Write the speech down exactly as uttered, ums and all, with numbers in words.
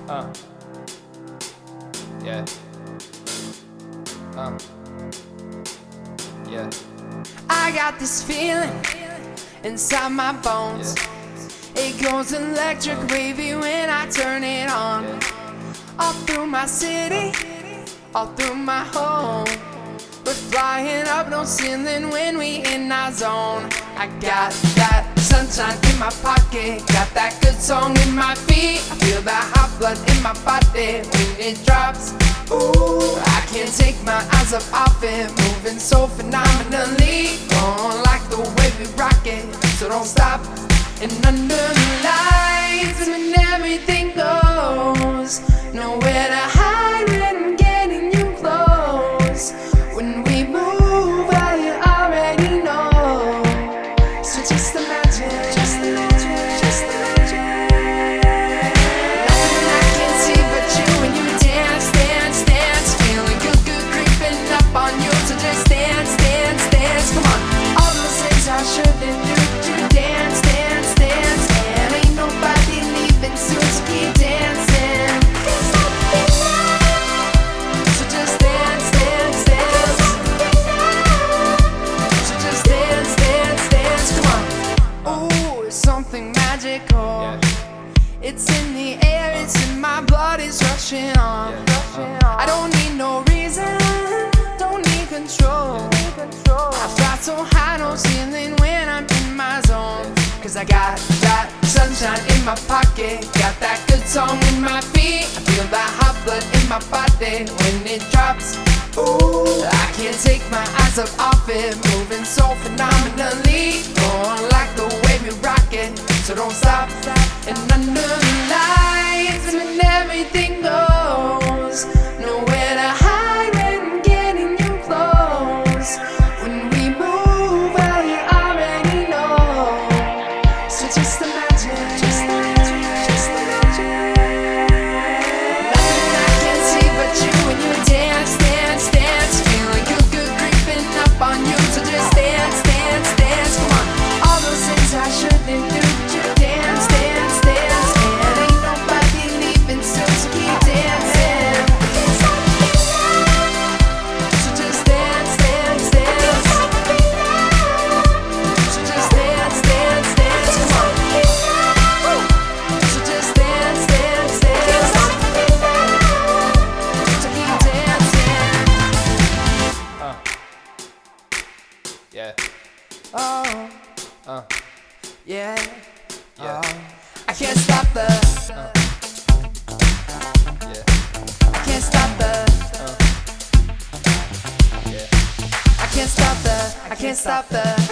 Uh. Yeah. Uh. Yeah. I got this feeling inside my bones. Yeah. It goes electric wavy when I turn it on. Yeah. All through my city, all through my home. We're flying up no ceiling when we in our zone. I got that sunshine in my pocket, got that good song in my feet. I feel that hot blood in my body when it drops. Ooh, I can't take my eyes up off it, moving so phenomenally. Oh, like the way we rock it, so don't stop. And under the lights, when everything goes, nowhere to hide when I'm getting you close. When we move, I already know. So just imagine, just imagine, just imagine. Nothing I can see but you when you dance, dance, dance. Feeling good, good creeping up on you. So just dance, dance, dance. Come on, all those things I shouldn't do. You dance, dance, dance. And ain't nobody leaving soon, so keep dancing. So just dance, dance, dance. So just dance, dance, dance. Come on. Ooh, it's something magical. Yeah. It's in the air, it's in my blood, it's rushing on. Yeah. I don't need no reason, don't need control. I fly so high, no ceiling when I'm in my zone. Cause I got that sunshine in my pocket, got that good song in my feet. I feel that hot blood in my body when it drops. Ooh, I can't take my eyes up off it, moving so phenomenally. Going like the way we rock it, so don't stop. And under the lights, when everything goes, nowhere to hide when I'm getting you close. When we move, I already know. So just imagine, just imagine, just imagine. Nothing I can see but you when you dance, dance, dance. Feeling good, good creeping up on you. So just dance, dance, dance. Come on, all those things I shouldn't do. You dance, dance, dance. And ain't nobody leaving soon, so keep dancing. So just dance, dance, dance. So just dance, dance, dance. Come on. So just dance, dance, dance. So keep dancing. Uh. Yeah. Oh, Uh. yeah. Yeah. Oh. I can't stop the. Uh. Yeah. I can't stop the. Uh. Yeah. I can't stop the. I can't stop the.